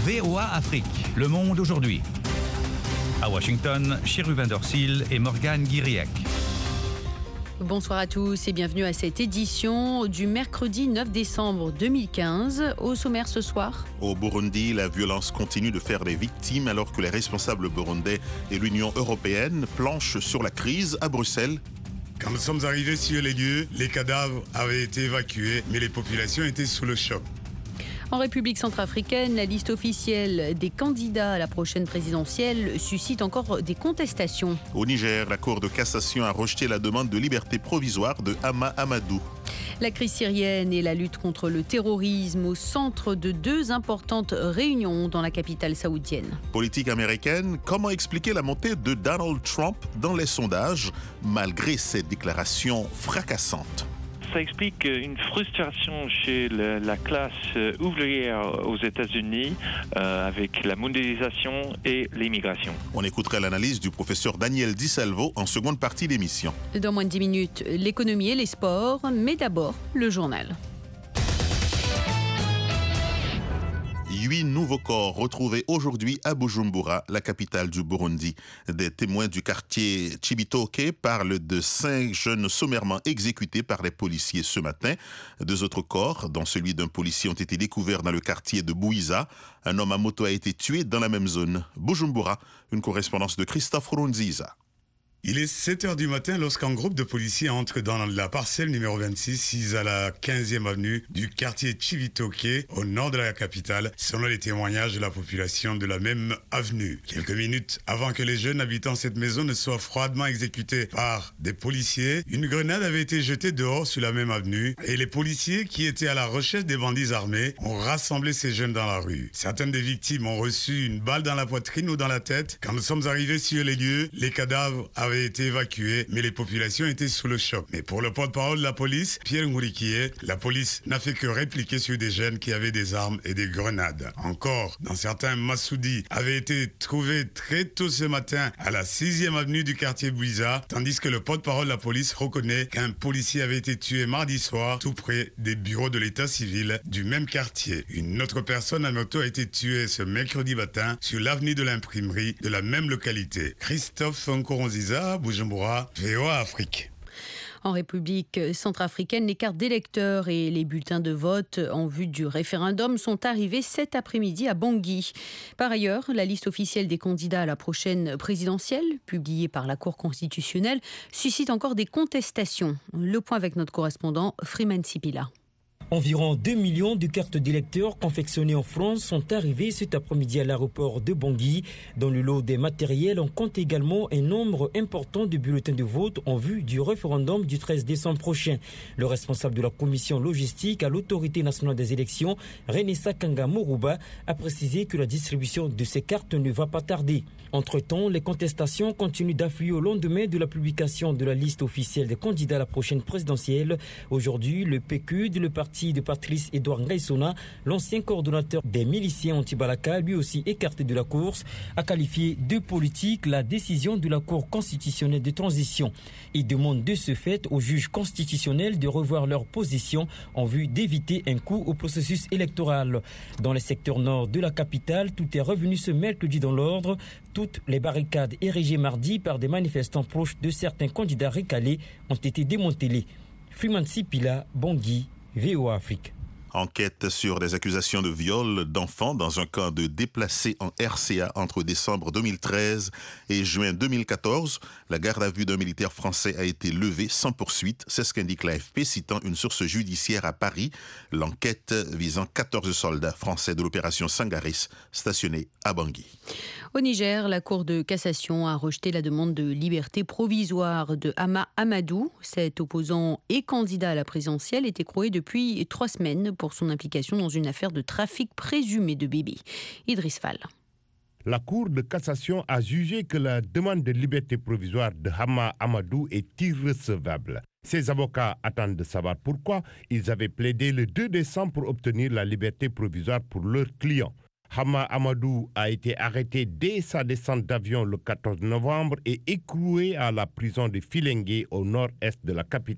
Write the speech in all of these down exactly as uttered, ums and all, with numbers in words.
V O A Afrique, le monde aujourd'hui. À Washington, Chérubin Dorsil et Morgane Guiriec. Bonsoir à tous et bienvenue à cette édition du mercredi neuf décembre deux mille quinze. Au sommaire ce soir. Au Burundi, la violence continue de faire des victimes alors que les responsables burundais et l'Union européenne planchent sur la crise à Bruxelles. Quand nous sommes arrivés sur les lieux, les cadavres avaient été évacués, mais les populations étaient sous le choc. En République centrafricaine, la liste officielle des candidats à la prochaine présidentielle suscite encore des contestations. Au Niger, la Cour de cassation a rejeté la demande de liberté provisoire de Hama Amadou. La crise syrienne et la lutte contre le terrorisme au centre de deux importantes réunions dans la capitale saoudienne. Politique américaine, comment expliquer la montée de Donald Trump dans les sondages malgré ses déclarations fracassantes? Ça explique une frustration chez le, la classe ouvrière aux États-Unis euh, avec la mondialisation et l'immigration. On écoutera l'analyse du professeur Daniel Di Salvo en seconde partie d'émission. Dans moins de dix minutes, l'économie et les sports, mais d'abord le journal. Huit nouveaux corps retrouvés aujourd'hui à Bujumbura, la capitale du Burundi. Des témoins du quartier Chibitoke parlent de cinq jeunes sommairement exécutés par les policiers ce matin. Deux autres corps, dont celui d'un policier, ont été découverts dans le quartier de Bouiza. Un homme à moto a été tué dans la même zone. Bujumbura, une correspondance de Christophe Runziza. Il est sept heures du matin lorsqu'un groupe de policiers entre dans la parcelle numéro vingt-six, à la quinzième avenue du quartier Chibitoke, au nord de la capitale, selon les témoignages de la population de la même avenue. Quelques minutes avant que les jeunes habitants cette maison ne soient froidement exécutés par des policiers, une grenade avait été jetée dehors sur la même avenue et les policiers qui étaient à la recherche des bandits armés ont rassemblé ces jeunes dans la rue. Certaines des victimes ont reçu une balle dans la poitrine ou dans la tête. Quand nous sommes arrivés sur les lieux, les cadavres avaient été évacués, mais les populations étaient sous le choc. Mais pour le porte-parole de la police, Pierre Ngourikié, la police n'a fait que répliquer sur des jeunes qui avaient des armes et des grenades. Encore, dans certains Massoudi, avaient été trouvés très tôt ce matin à la sixième avenue du quartier Bouiza, tandis que le porte-parole de la police reconnaît qu'un policier avait été tué mardi soir tout près des bureaux de l'état civil du même quartier. Une autre personne à moto a été tuée ce mercredi matin sur l'avenue de l'imprimerie de la même localité. Christophe Nkoronziza, Bujumbura, V O A Afrique. En République centrafricaine, les cartes d'électeurs et les bulletins de vote en vue du référendum sont arrivés cet après-midi à Bangui. Par ailleurs, la liste officielle des candidats à la prochaine présidentielle, publiée par la Cour constitutionnelle, suscite encore des contestations. Le point avec notre correspondant Freeman Sipila. Environ deux millions de cartes d'électeurs confectionnées en France sont arrivées cet après-midi à l'aéroport de Bangui. Dans le lot des matériels, on compte également un nombre important de bulletins de vote en vue du référendum du treize décembre prochain. Le responsable de la commission logistique à l'autorité nationale des élections, René Sakanga Morouba, a précisé que la distribution de ces cartes ne va pas tarder. Entre-temps, les contestations continuent d'affluer au lendemain de la publication de la liste officielle des candidats à la prochaine présidentielle. Aujourd'hui, le P Q D, le parti de Patrice Edouard Ngaïsona, l'ancien coordonnateur des miliciens anti-Balaka, lui aussi écarté de la course, a qualifié de politique la décision de la Cour constitutionnelle de transition. Il demande de ce fait aux juges constitutionnels de revoir leur position en vue d'éviter un coup au processus électoral. Dans les secteurs nord de la capitale, tout est revenu ce mercredi dans l'ordre. Toutes les barricades érigées mardi par des manifestants proches de certains candidats recalés ont été démantelées. Freeman Sipila, Bangui, V O A Afrique. Enquête sur des accusations de viol d'enfants dans un camp de déplacés en R C A entre décembre deux mille treize et juin deux mille quatorze. La garde à vue d'un militaire français a été levée sans poursuite. C'est ce qu'indique l'A F P, citant une source judiciaire à Paris. L'enquête visant quatorze soldats français de l'opération Sangaris stationnés à Bangui. Au Niger, la Cour de cassation a rejeté la demande de liberté provisoire de Hama Amadou. Cet opposant et candidat à la présidentielle est écroué depuis trois semaines pour son implication dans une affaire de trafic présumé de bébés. Idriss Fall. La Cour de cassation a jugé que la demande de liberté provisoire de Hama Amadou est irrecevable. Ses avocats attendent de savoir pourquoi ils avaient plaidé le deux décembre pour obtenir la liberté provisoire pour leur client. Hama Amadou a été arrêté dès sa descente d'avion le quatorze novembre et écroué à la prison de Filengue au nord-est de la capitale.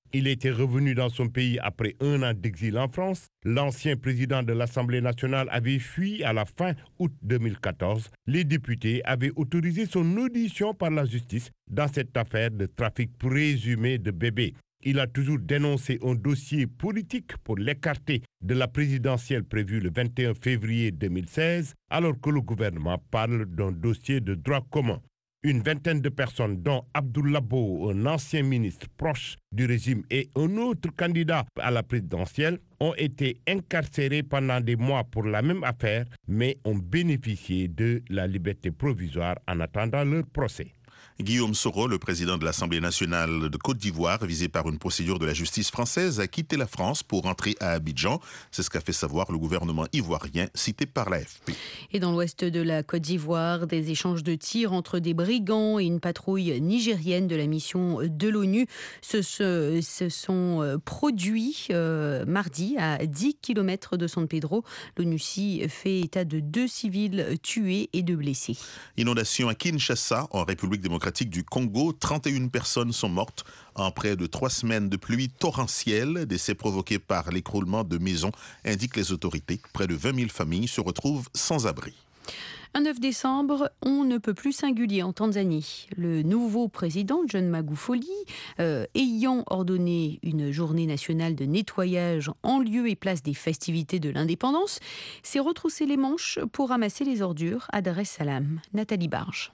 Il était revenu dans son pays après un an d'exil en France. L'ancien président de l'Assemblée nationale avait fui à la fin août deux mille quatorze. Les députés avaient autorisé son audition par la justice dans cette affaire de trafic présumé de bébés. Il a toujours dénoncé un dossier politique pour l'écarter de la présidentielle prévue le vingt et un février deux mille seize, alors que le gouvernement parle d'un dossier de droit commun. Une vingtaine de personnes, dont Abdoulaye Bo, un ancien ministre proche du régime, et un autre candidat à la présidentielle, ont été incarcérés pendant des mois pour la même affaire, mais ont bénéficié de la liberté provisoire en attendant leur procès. Guillaume Soro, le président de l'Assemblée nationale de Côte d'Ivoire, visé par une procédure de la justice française, a quitté la France pour rentrer à Abidjan. C'est ce qu'a fait savoir le gouvernement ivoirien, cité par l'A F P. Et dans l'ouest de la Côte d'Ivoire, des échanges de tirs entre des brigands et une patrouille nigérienne de la mission de l'ONU se, se, se sont produits euh, mardi à dix kilomètres de San Pedro. L'ONUCI fait état de deux civils tués et deux blessés. Inondation à Kinshasa, en République démocratique du Congo. trente et une personnes sont mortes en près de trois semaines de pluie torrentielle. Décès provoqués par l'écroulement de maisons, indiquent les autorités. Près de vingt mille familles se retrouvent sans abri. Un neuf décembre, on ne peut plus singulier en Tanzanie. Le nouveau président, John Magufuli, euh, ayant ordonné une journée nationale de nettoyage en lieu et place des festivités de l'indépendance, s'est retroussé les manches pour ramasser les ordures à Dar es Salaam. Nathalie Barge.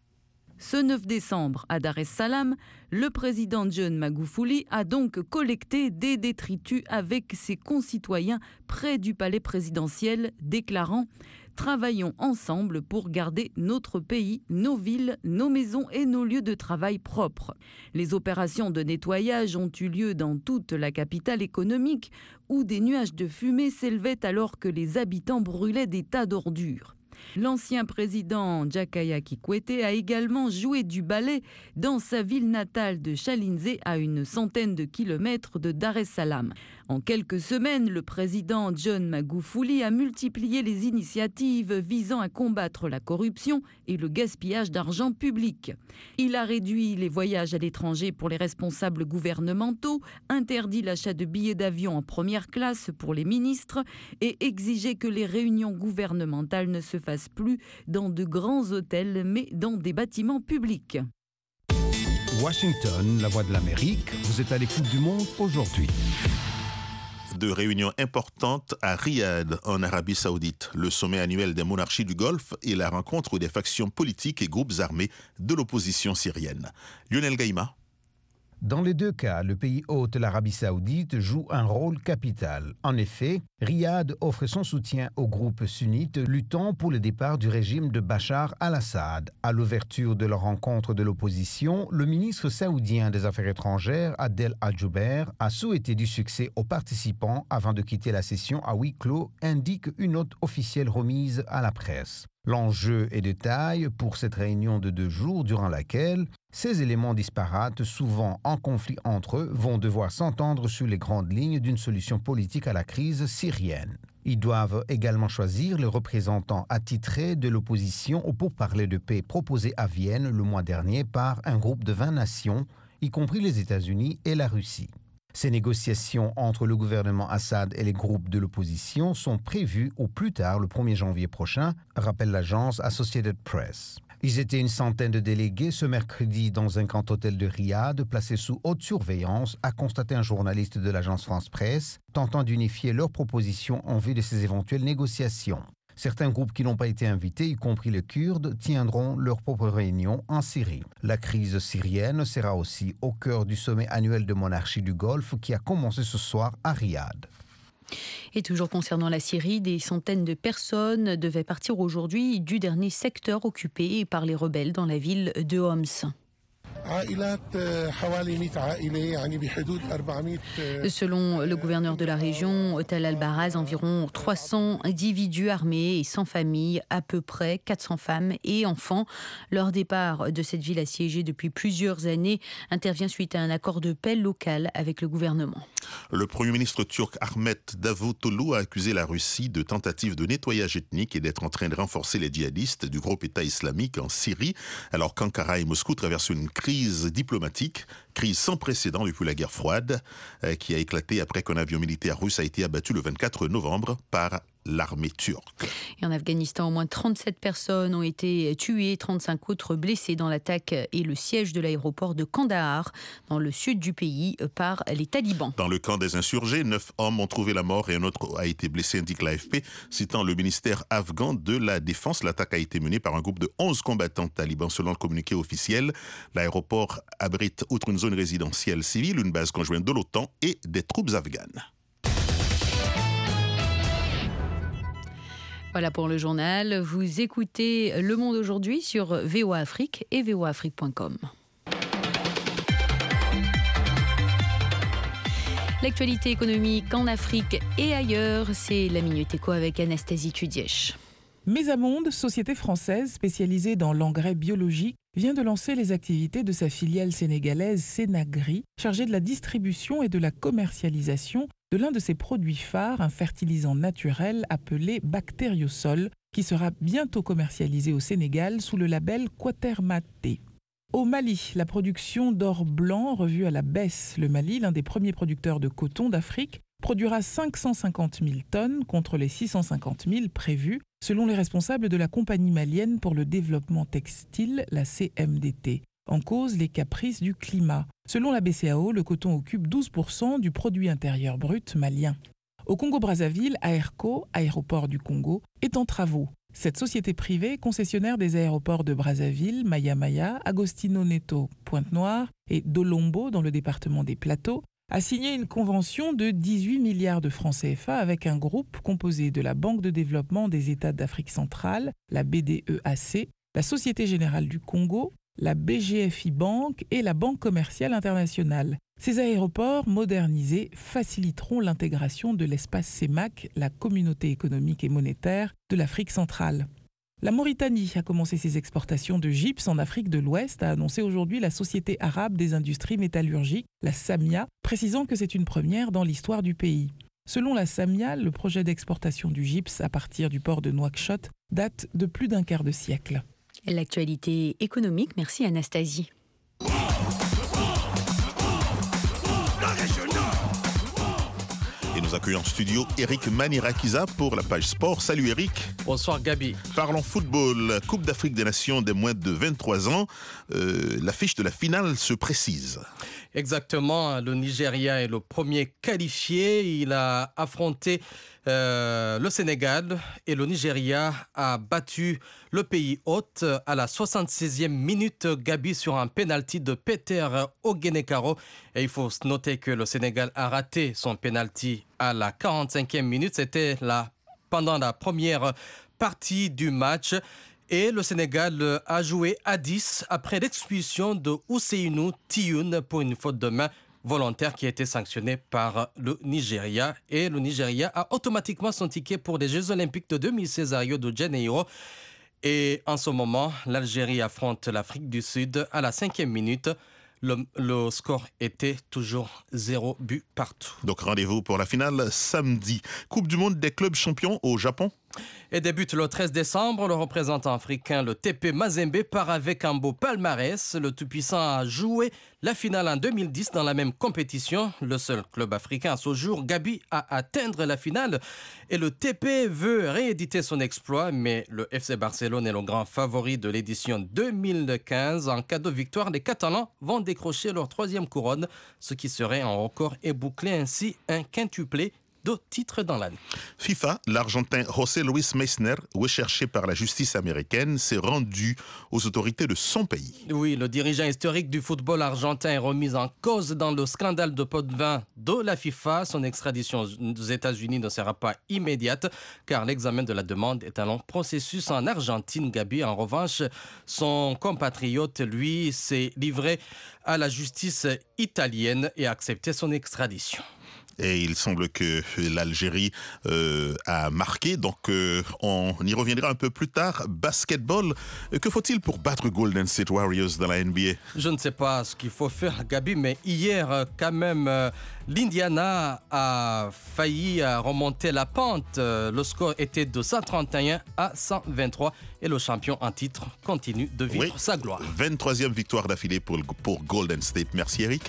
Ce neuf décembre, à Dar es Salaam, le président John Magufuli a donc collecté des détritus avec ses concitoyens près du palais présidentiel, déclarant « Travaillons ensemble pour garder notre pays, nos villes, nos maisons et nos lieux de travail propres ». Les opérations de nettoyage ont eu lieu dans toute la capitale économique, où des nuages de fumée s'élevaient alors que les habitants brûlaient des tas d'ordures. L'ancien président Jakaya Kikwete a également joué du ballet dans sa ville natale de Chalinze, à une centaine de kilomètres de Dar es Salaam. En quelques semaines, le président John Magufuli a multiplié les initiatives visant à combattre la corruption et le gaspillage d'argent public. Il a réduit les voyages à l'étranger pour les responsables gouvernementaux, interdit l'achat de billets d'avion en première classe pour les ministres et exigé que les réunions gouvernementales ne se fassent plus dans de grands hôtels, mais dans des bâtiments publics. Washington, la voix de l'Amérique, vous êtes à l'écoute du monde aujourd'hui. De réunions importantes à Riyad, en Arabie Saoudite, le sommet annuel des monarchies du Golfe et la rencontre des factions politiques et groupes armés de l'opposition syrienne. Lionel Gaïma. Dans les deux cas, le pays hôte, l'Arabie Saoudite, joue un rôle capital. En effet, Riyad offre son soutien aux groupes sunnites luttant pour le départ du régime de Bachar al-Assad. À l'ouverture de la rencontre de l'opposition, le ministre saoudien des Affaires étrangères, Adel Al-Jubeir, a souhaité du succès aux participants avant de quitter la session à huis clos, indique une note officielle remise à la presse. L'enjeu est de taille pour cette réunion de deux jours durant laquelle ces éléments disparates, souvent en conflit entre eux, vont devoir s'entendre sur les grandes lignes d'une solution politique à la crise syrienne. Ils doivent également choisir le représentant attitré de l'opposition au pourparlers de paix proposé à Vienne le mois dernier par un groupe de vingt nations, y compris les États-Unis et la Russie. Ces négociations entre le gouvernement Assad et les groupes de l'opposition sont prévues au plus tard le premier janvier prochain, rappelle l'agence Associated Press. Ils étaient une centaine de délégués ce mercredi dans un grand hôtel de Riyad, placé sous haute surveillance, a constaté un journaliste de l'agence France Presse, tentant d'unifier leurs propositions en vue de ces éventuelles négociations. Certains groupes qui n'ont pas été invités, y compris les Kurdes, tiendront leur propre réunion en Syrie. La crise syrienne sera aussi au cœur du sommet annuel de monarchie du Golfe qui a commencé ce soir à Riyad. Et toujours concernant la Syrie, des centaines de personnes devaient partir aujourd'hui du dernier secteur occupé par les rebelles dans la ville de Homs. Selon le gouverneur de la région, Tal al-Baraz, environ trois cents individus armés et sans famille, à peu près quatre cents femmes et enfants. Leur départ de cette ville assiégée depuis plusieurs années intervient suite à un accord de paix local avec le gouvernement. Le Premier ministre turc Ahmet Davutoglu a accusé la Russie de tentative de nettoyage ethnique et d'être en train de renforcer les djihadistes du groupe État islamique en Syrie, alors qu'Ankara et Moscou traversent une crise diplomatique, crise sans précédent depuis la guerre froide, qui a éclaté après qu'un avion militaire russe a été abattu le vingt-quatre novembre par l'armée turque. Et en Afghanistan, au moins trente-sept personnes ont été tuées, trente-cinq autres blessées dans l'attaque et le siège de l'aéroport de Kandahar, dans le sud du pays, par les talibans. Dans le camp des insurgés, neuf hommes ont trouvé la mort et un autre a été blessé, indique l'A F P. Citant le ministère afghan de la Défense, l'attaque a été menée par un groupe de onze combattants talibans selon le communiqué officiel. L'aéroport abrite, outre une zone résidentielle civile, une base conjointe de l'OTAN et des troupes afghanes. Voilà pour le journal. Vous écoutez Le Monde aujourd'hui sur V O A Afrique et v o a afrique point com. L'actualité économique en Afrique et ailleurs, c'est la Minute Éco avec Anastasie Tudièche. Mesamonde, société française spécialisée dans l'engrais biologique, vient de lancer les activités de sa filiale sénégalaise Sénagri, chargée de la distribution et de la commercialisation de l'un de ses produits phares, un fertilisant naturel appelé Bactériosol, qui sera bientôt commercialisé au Sénégal sous le label Quatermaté. Au Mali, la production d'or blanc revue à la baisse. Le Mali, l'un des premiers producteurs de coton d'Afrique, produira cinq cent cinquante mille tonnes contre les six cent cinquante mille prévues, selon les responsables de la Compagnie malienne pour le développement textile, la C M D T. En cause, les caprices du climat. Selon la B C A O, le coton occupe douze pour cent du produit intérieur brut malien. Au Congo-Brazzaville, Aerco, aéroport du Congo, est en travaux. Cette société privée, concessionnaire des aéroports de Brazzaville, Maya Maya, Agostino Neto, Pointe-Noire et Dolombo dans le département des Plateaux, a signé une convention de dix-huit milliards de francs C F A avec un groupe composé de la Banque de développement des États d'Afrique centrale, la B D E A C, la Société générale du Congo, la B G F I Bank et la Banque commerciale internationale. Ces aéroports modernisés faciliteront l'intégration de l'espace C E M A C, la communauté économique et monétaire de l'Afrique centrale. La Mauritanie a commencé ses exportations de gypse en Afrique de l'Ouest, a annoncé aujourd'hui la Société arabe des industries métallurgiques, la SAMIA, précisant que c'est une première dans l'histoire du pays. Selon la SAMIA, le projet d'exportation du gypse à partir du port de Nouakchott date de plus d'un quart de siècle. L'actualité économique, merci Anastasie. Et nous accueillons en studio Eric Manirakiza pour la page sport. Salut Eric. Bonsoir Gabi. Parlons football. Coupe d'Afrique des Nations des moins de vingt-trois ans. Euh, l'affiche de la finale se précise. Exactement. Le Nigeria est le premier qualifié. Il a affronté euh, le Sénégal et le Nigeria a battu le pays hôte à la soixante-sixième minute, Gabi, sur un penalty de Peter Ogenekaro. Et il faut noter que le Sénégal a raté son penalty à la quarante-cinquième minute. C'était là pendant la première partie du match. Et le Sénégal a joué à dix après l'expulsion de Ousseynou Tioune pour une faute de main volontaire qui a été sanctionnée par le Nigeria. Et le Nigeria a automatiquement son ticket pour les Jeux Olympiques de deux mille seize à Rio de Janeiro. Et en ce moment, l'Algérie affronte l'Afrique du Sud à la cinquième minute. Le, le score était toujours zéro but partout. Donc rendez-vous pour la finale samedi. Coupe du monde des clubs champions au Japon. Et débute le treize décembre. Le représentant africain, le T P Mazembe, part avec un beau palmarès. Le tout-puissant a joué la finale en deux mille dix dans la même compétition. Le seul club africain à ce jour, Gabi, à atteindre la finale. Et le T P veut rééditer son exploit, mais le F C Barcelone est le grand favori de l'édition deux mille quinze. En cas de victoire, les Catalans vont décrocher leur troisième couronne, ce qui serait un record et boucler ainsi un quintuplé de titres dans l'année. FIFA, l'Argentin José Luis Meissner, recherché par la justice américaine, s'est rendu aux autorités de son pays. Oui, le dirigeant historique du football argentin est remis en cause dans le scandale de pot de vin de la FIFA. Son extradition aux États-Unis ne sera pas immédiate car l'examen de la demande est un long processus en Argentine. Gabi, en revanche, son compatriote, lui, s'est livré à la justice italienne et a accepté son extradition. Et il semble que l'Algérie euh, a marqué, donc euh, on y reviendra un peu plus tard. Basketball, que faut-il pour battre Golden State Warriors dans la N B A? Je ne sais pas ce qu'il faut faire, Gabi, mais hier, quand même, euh, l'Indiana a failli euh, remonter la pente. Euh, le score était de cent trente et un à cent vingt-trois et le champion en titre continue de vivre oui. sa gloire. vingt-troisième victoire d'affilée pour, pour Golden State. Merci Eric.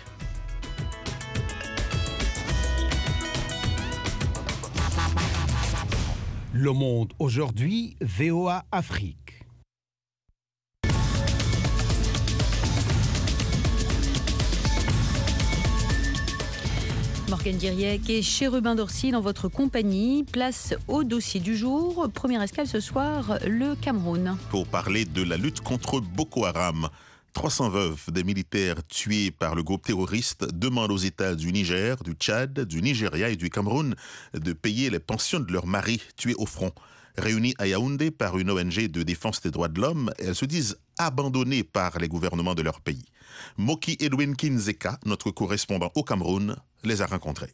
Le Monde aujourd'hui, V O A Afrique. Morgane Guiriec et Chérubin Dorcy dans votre compagnie. Place au dossier du jour. Première escale ce soir, le Cameroun. Pour parler de la lutte contre Boko Haram. trois cents veuves des militaires tués par le groupe terroriste demandent aux États du Niger, du Tchad, du Nigeria et du Cameroun de payer les pensions de leurs maris tués au front. Réunies à Yaoundé par une O N G de défense des droits de l'homme, elles se disent abandonnées par les gouvernements de leur pays. Moki Edwin Kinzeka, notre correspondant au Cameroun, les a rencontrés.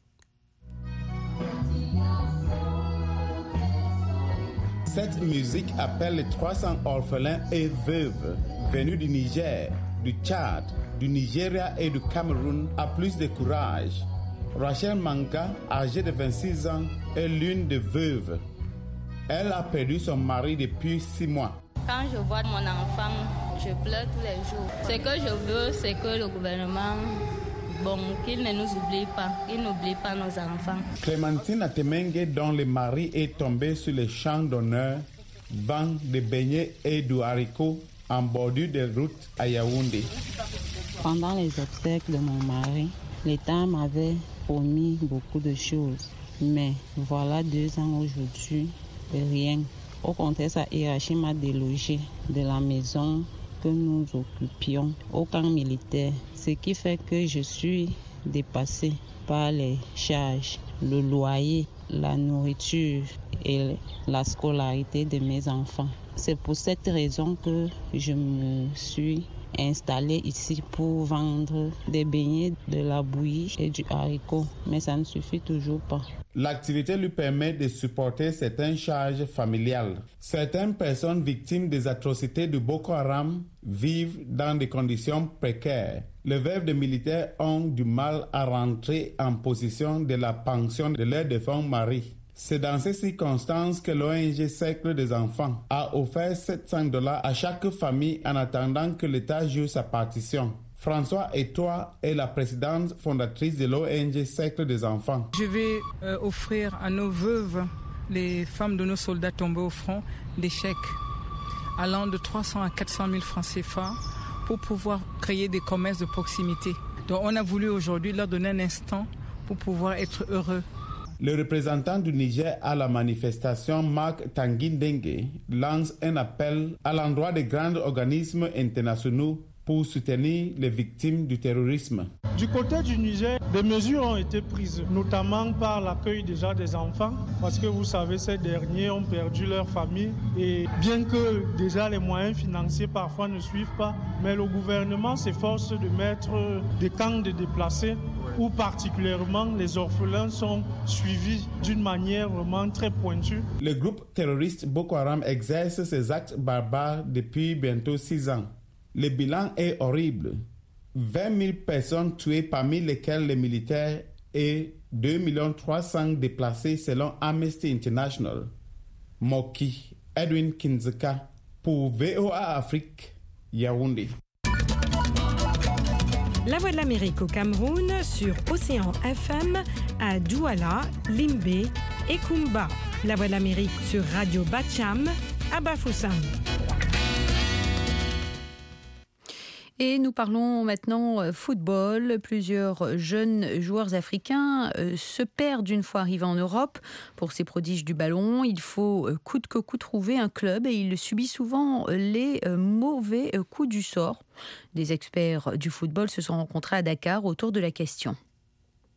Cette musique appelle les trois cents orphelins et veuves venus du Niger, du Tchad, du Nigeria et du Cameroun à plus de courage. Rachel Manka, âgée de vingt-six ans, est l'une des veuves. Elle a perdu son mari depuis six mois. Quand je vois mon enfant, je pleure tous les jours. Ce que je veux, c'est que le gouvernement, bon, qu'il ne nous oublie pas, qu'il n'oublie pas nos enfants. Clémentine Atemengue, dont le mari est tombé sur les champs d'honneur, vend des beignets et du haricot en bordure de route à Yaoundé. Pendant les obsèques de mon mari, l'État m'avait promis beaucoup de choses. Mais voilà deux ans aujourd'hui, rien. Au contraire, sa hiérarchie m'a délogé de la maison que nous occupions au camp militaire. Ce qui fait que je suis dépassée par les charges, le loyer, la nourriture et la scolarité de mes enfants. C'est pour cette raison que je me suis installée ici pour vendre des beignets, de la bouillie et du haricot. Mais ça ne suffit toujours pas. L'activité lui permet de supporter certaines charges familiales. Certaines personnes victimes des atrocités de Boko Haram vivent dans des conditions précaires. Les veuves de militaires ont du mal à rentrer en possession de la pension de leur défunt mari. C'est dans ces circonstances que l'O N G Cercle des enfants a offert sept cents dollars à chaque famille en attendant que l'État joue sa partition. François Etoile est la présidente fondatrice de l'O N G Cercle des enfants. Je vais euh, offrir à nos veuves, les femmes de nos soldats tombés au front, des chèques allant de trois cents à quatre cent mille francs C F A pour pouvoir créer des commerces de proximité. Donc on a voulu aujourd'hui leur donner un instant pour pouvoir être heureux. Le représentant du Niger à la manifestation, Marc Tanguy-Dengue, lance un appel à l'endroit des grands organismes internationaux pour soutenir les victimes du terrorisme. Du côté du Niger, des mesures ont été prises, notamment par l'accueil déjà des enfants, parce que vous savez, ces derniers ont perdu leur famille et bien que déjà les moyens financiers parfois ne suivent pas, mais le gouvernement s'efforce de mettre des camps de déplacés où particulièrement les orphelins sont suivis d'une manière vraiment très pointue. Le groupe terroriste Boko Haram exerce ses actes barbares depuis bientôt six ans. Le bilan est horrible. vingt mille personnes tuées, parmi lesquelles les militaires, et deux millions trois cents déplacés selon Amnesty International. Moki Edwin Kinzeka pour V O A Afrique, Yaoundé. La Voix de l'Amérique au Cameroun sur Océan F M à Douala, Limbé et Kumba. La Voix de l'Amérique sur Radio Bacham à Bafoussam. Et nous parlons maintenant football. Plusieurs jeunes joueurs africains se perdent une fois arrivés en Europe. Pour ces prodiges du ballon, il faut coûte que coûte trouver un club et il subit souvent les mauvais coups du sort. Des experts du football se sont rencontrés à Dakar autour de la question.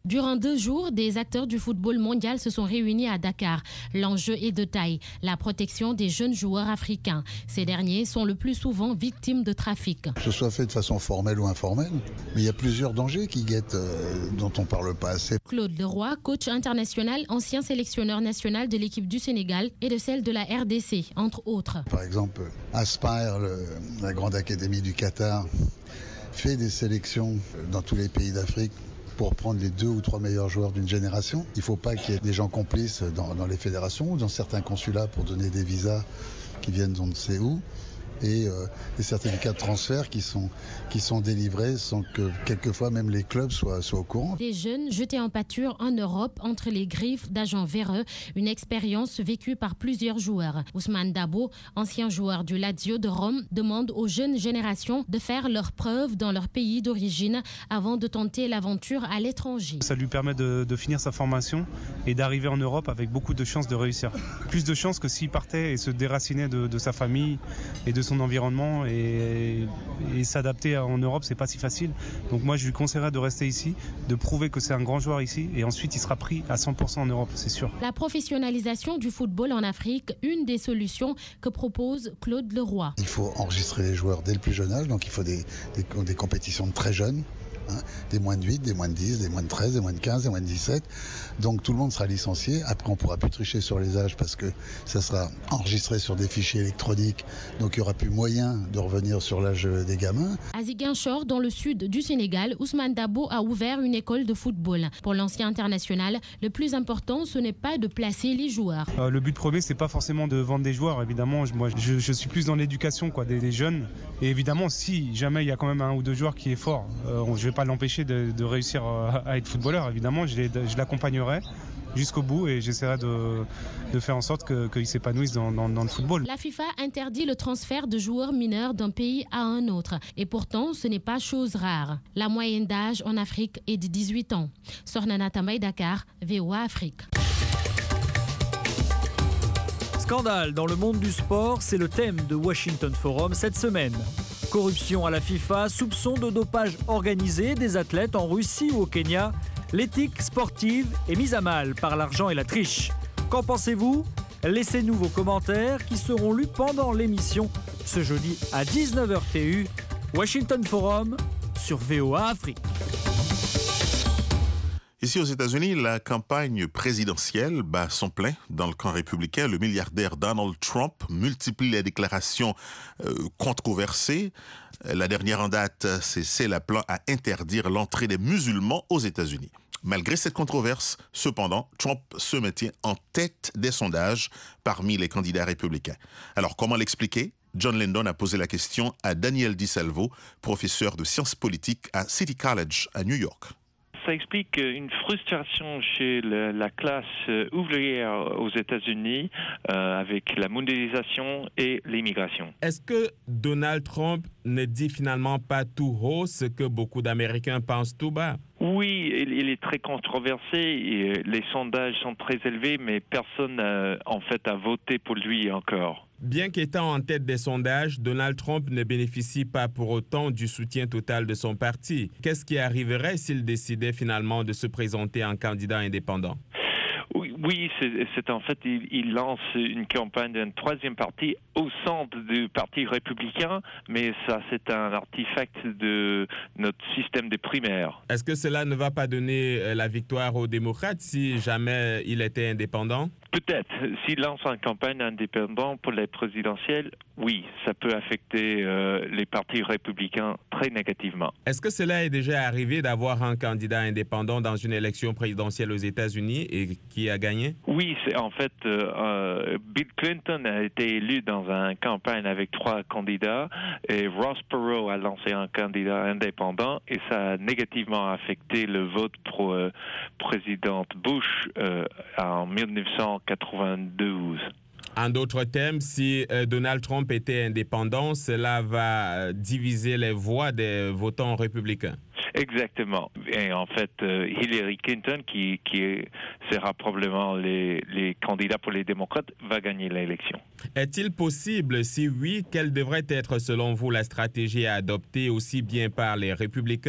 Durant deux jours, des acteurs du football mondial se sont réunis à Dakar. L'enjeu est de taille, la protection des jeunes joueurs africains. Ces derniers sont le plus souvent victimes de trafic. Que ce soit fait de façon formelle ou informelle, mais il y a plusieurs dangers qui guettent, euh, dont on ne parle pas assez. Claude Leroy, coach international, ancien sélectionneur national de l'équipe du Sénégal et de celle de la R D C, entre autres. Par exemple, Aspire, le, la grande académie du Qatar, fait des sélections dans tous les pays d'Afrique pour prendre les deux ou trois meilleurs joueurs d'une génération. Il ne faut pas qu'il y ait des gens complices dans, dans les fédérations ou dans certains consulats pour donner des visas qui viennent d'on ne sait où. Et euh, des certificats de transfert qui sont, qui sont délivrés sans que quelquefois même les clubs soient, soient au courant. Des jeunes jetés en pâture en Europe entre les griffes d'agents véreux, une expérience vécue par plusieurs joueurs. Ousmane Dabo, ancien joueur du Lazio de Rome, demande aux jeunes générations de faire leurs preuves dans leur pays d'origine avant de tenter l'aventure à l'étranger. Ça lui permet de, de finir sa formation et d'arriver en Europe avec beaucoup de chances de réussir. Plus de chances que s'il partait et se déracinait de, de sa famille et de son environnement, et, et s'adapter en Europe, c'est pas si facile. Donc moi, je lui conseillerais de rester ici, de prouver que c'est un grand joueur ici, et ensuite il sera pris à cent pour cent en Europe, c'est sûr. La professionnalisation du football en Afrique, une des solutions que propose Claude Leroy. Il faut enregistrer les joueurs dès le plus jeune âge, donc il faut des, des, des compétitions de très jeunes. Hein, des moins de huit, des moins de dix, des moins de treize, des moins de quinze, des moins de dix-sept. Donc tout le monde sera licencié. Après, on ne pourra plus tricher sur les âges parce que ça sera enregistré sur des fichiers électroniques. Donc il n'y aura plus moyen de revenir sur l'âge des gamins. À Ziguinchor, dans le sud du Sénégal, Ousmane Dabo a ouvert une école de football. Pour l'ancien international, le plus important, ce n'est pas de placer les joueurs. Euh, le but premier, c'est pas forcément de vendre des joueurs. Évidemment, moi, je, je suis plus dans l'éducation, quoi, des, des jeunes. Et évidemment, si jamais il y a quand même un ou deux joueurs qui est fort, euh, je vais pas l'empêcher de, de réussir à être footballeur. Évidemment, je, je l'accompagnerai jusqu'au bout et j'essaierai de, de faire en sorte que, qu'il s'épanouisse dans, dans, dans le football. La FIFA interdit le transfert de joueurs mineurs d'un pays à un autre. Et pourtant, ce n'est pas chose rare. La moyenne d'âge en Afrique est de dix-huit ans. Sornana Tambay, Dakar, V O A Afrique. Scandale dans le monde du sport, c'est le thème de Washington Forum cette semaine. Corruption à la FIFA, soupçon de dopage organisé des athlètes en Russie ou au Kenya. L'éthique sportive est mise à mal par l'argent et la triche. Qu'en pensez-vous ? Laissez-nous vos commentaires qui seront lus pendant l'émission ce jeudi à dix-neuf heures T U. Washington Forum sur V O A Afrique. Ici aux États-Unis, la campagne présidentielle bat son plein dans le camp républicain. Le milliardaire Donald Trump multiplie les déclarations euh, controversées. La dernière en date, c'est c'est la plan à interdire l'entrée des musulmans aux États-Unis. Malgré cette controverse, cependant, Trump se maintient en tête des sondages parmi les candidats républicains. Alors, comment l'expliquer ? John Lendon a posé la question à Daniel DiSalvo, professeur de sciences politiques à City College à New York. Ça explique une frustration chez le, la classe ouvrière aux États-Unis euh, avec la mondialisation et l'immigration. Est-ce que Donald Trump ne dit finalement pas tout haut ce que beaucoup d'Américains pensent tout bas? Oui, il, il est très controversé. Et les sondages sont très élevés, mais personne euh, en fait a voté pour lui encore. Bien qu'étant en tête des sondages, Donald Trump ne bénéficie pas pour autant du soutien total de son parti. Qu'est-ce qui arriverait s'il décidait finalement de se présenter en candidat indépendant? Oui, c'est, c'est en fait, il, il lance une campagne d'un troisième parti au centre du Parti républicain, mais ça, c'est un artefact de notre système des primaires. Est-ce que cela ne va pas donner la victoire aux démocrates si jamais il était indépendant? Peut-être. S'il lance une campagne indépendante pour les présidentielles, oui, ça peut affecter euh, les partis républicains très négativement. Est-ce que cela est déjà arrivé d'avoir un candidat indépendant dans une élection présidentielle aux États-Unis et qui a gagné? Oui, c'est en fait, euh, Bill Clinton a été élu dans une campagne avec trois candidats et Ross Perot a lancé un candidat indépendant et ça a négativement affecté le vote pour euh, présidente Bush euh, en dix-neuf cent quatre-vingt-douze. En d'autres termes, si euh, Donald Trump était indépendant, cela va euh, diviser les voix des votants républicains. Exactement. Et en fait, euh, Hillary Clinton, qui, qui sera probablement les, les candidats pour les démocrates, va gagner l'élection. Est-il possible, si oui, quelle devrait être selon vous la stratégie à adopter aussi bien par les républicains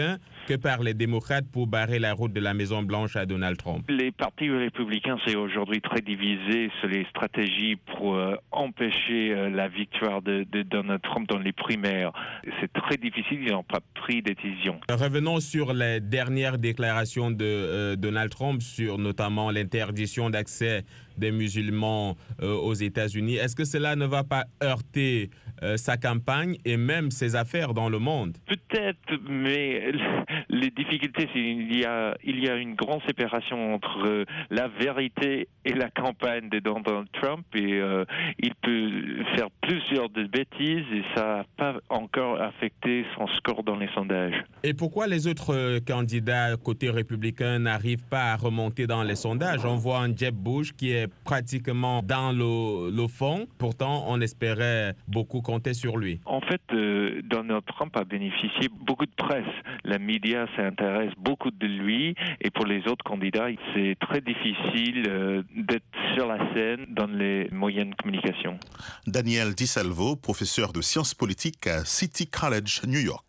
que par les démocrates pour barrer la route de la Maison-Blanche à Donald Trump. Les partis républicains, c'est aujourd'hui très divisé sur les stratégies pour euh, empêcher euh, la victoire de, de Donald Trump dans les primaires. C'est très difficile, ils n'ont pas pris de décision. Revenons sur les dernières déclarations de euh, Donald Trump sur notamment l'interdiction d'accès des musulmans euh, aux États-Unis. Est-ce que cela ne va pas heurter euh, sa campagne et même ses affaires dans le monde? Peut-être, mais les difficultés, c'est qu'il y a, il y a une grande séparation entre la vérité et la campagne de Donald Trump et euh, il peut faire plusieurs de bêtises et ça n'a pas encore affecté son score dans les sondages. Et pourquoi les autres euh, candidats côté républicain n'arrivent pas à remonter dans les sondages? On voit un Jeb Bush qui est pratiquement dans le, le fond. Pourtant, on espérait beaucoup compter sur lui. En fait, euh, Donald Trump a bénéficié beaucoup de presse. Les médias s'intéressent beaucoup de lui et pour les autres candidats, c'est très difficile euh, d'être sur la scène dans les moyens de communication. Daniel Di Salvo, professeur de sciences politiques à City College, New York.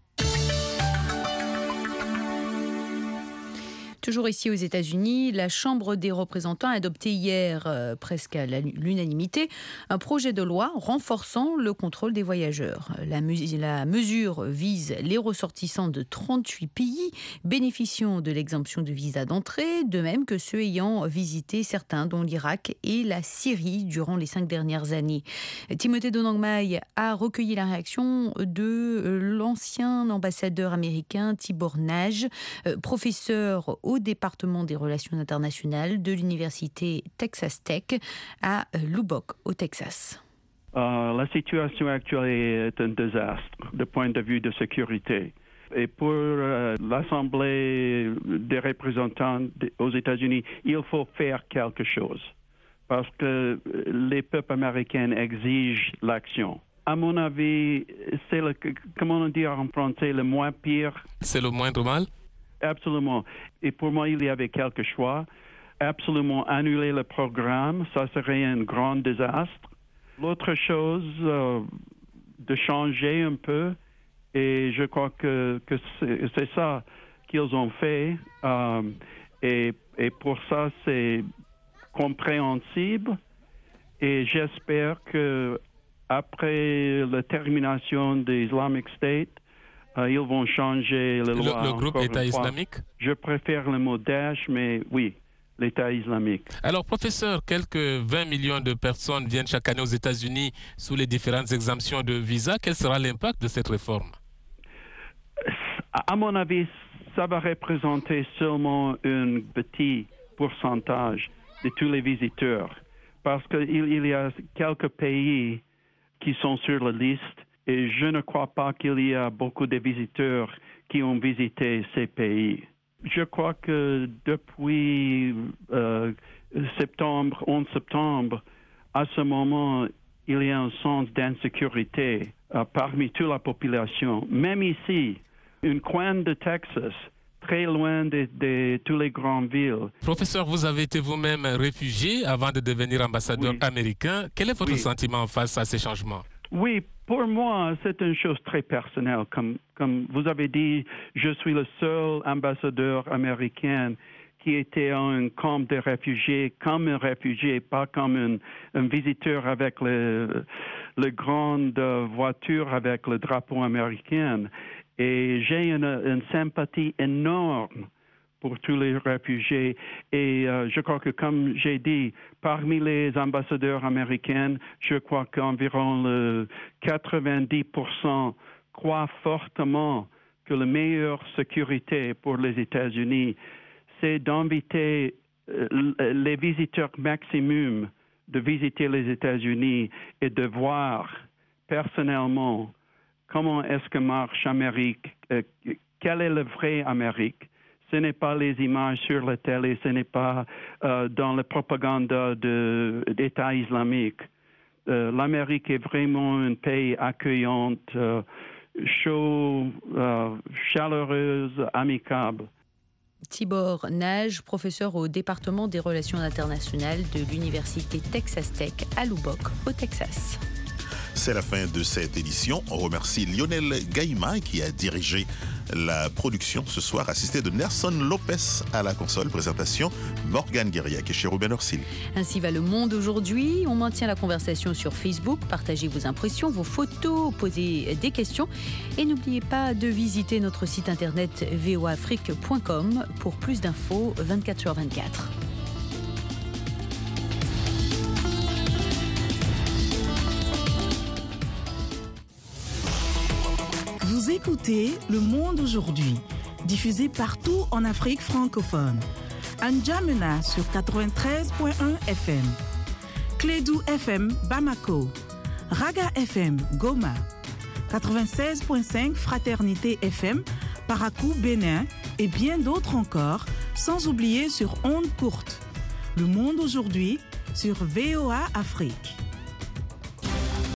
Toujours ici aux États-Unis, la Chambre des représentants a adopté hier, euh, presque à l'unanimité, un projet de loi renforçant le contrôle des voyageurs. La, mus- la mesure vise les ressortissants de trente-huit pays bénéficiant de l'exemption de visa d'entrée, de même que ceux ayant visité certains, dont l'Irak et la Syrie, durant les cinq dernières années. Timothée Donangmai a recueilli la réaction de l'ancien ambassadeur américain Tibor Nagy, euh, professeur au au département des relations internationales de l'université Texas Tech à Lubbock, au Texas. Uh, la situation actuelle est un désastre du point de vue de sécurité. Et pour uh, l'Assemblée des représentants aux États-Unis, il faut faire quelque chose parce que les peuples américains exigent l'action. À mon avis, c'est le, comment on dit en français, le moins pire. C'est le moindre mal? Absolument. Et pour moi, il y avait quelques choix. Absolument annuler le programme, ça serait un grand désastre. L'autre chose, euh, de changer un peu, et je crois que, que c'est, c'est ça qu'ils ont fait. Euh, et, et pour ça, c'est compréhensible. Et j'espère que après la termination de l'Islamic State, Uh, ils vont changer la loi. Le, le groupe État islamique? Je préfère le mot Daesh, mais oui, l'État islamique. Alors, professeur, quelques vingt millions de personnes viennent chaque année aux États-Unis sous les différentes exemptions de visa. Quel sera l'impact de cette réforme? À mon avis, ça va représenter seulement un petit pourcentage de tous les visiteurs. Parce qu'il il y a quelques pays qui sont sur la liste. Et je ne crois pas qu'il y a beaucoup de visiteurs qui ont visité ces pays. Je crois que depuis euh, septembre, onze septembre, à ce moment, il y a un sens d'insécurité euh, parmi toute la population. Même ici, un coin de Texas, très loin de, de toutes les grandes villes. Professeur, vous avez été vous-même réfugié avant de devenir ambassadeur oui. américain. Quel est votre oui. sentiment face à ces changements? Oui, pour moi, c'est une chose très personnelle. Comme, comme vous avez dit, je suis le seul ambassadeur américain qui était en un camp de réfugiés, comme un réfugié, pas comme un, un visiteur avec le, le grande voiture avec le drapeau américain. Et j'ai une, une sympathie énorme pour tous les réfugiés. Et euh, je crois que, comme j'ai dit, parmi les ambassadeurs américains, je crois qu'environ le quatre-vingt-dix pour cent croient fortement que la meilleure sécurité pour les États-Unis, c'est d'inviter euh, les visiteurs maximum de visiter les États-Unis et de voir personnellement comment est-ce que marche l'Amérique, euh, quelle est la vraie Amérique. Ce n'est pas les images sur la télé, ce n'est pas euh, dans la propagande de l'État islamique. Euh, L'Amérique est vraiment un pays accueillant, euh, chaud, euh, chaleureuse, amicable. Tibor Nagy, professeur au département des relations internationales de l'université Texas Tech à Lubbock, au Texas. C'est la fin de cette édition. On remercie Lionel Gaïma qui a dirigé la production ce soir, assisté de Nelson Lopez à la console. Présentation Morgane Guériac et Chérubin Orsil. Ainsi va le monde aujourd'hui. On maintient la conversation sur Facebook. Partagez vos impressions, vos photos, posez des questions. Et n'oubliez pas de visiter notre site internet v o a afrique point com pour plus d'infos vingt-quatre sur vingt-quatre. Vous écoutez Le Monde aujourd'hui, diffusé partout en Afrique francophone. N'Djamena sur quatre-vingt-treize point un F M, Clédou F M Bamako, Raga F M Goma, quatre-vingt-seize point cinq Fraternité F M Parakou Bénin et bien d'autres encore, sans oublier sur ondes courtes. Le Monde aujourd'hui sur V O A Afrique.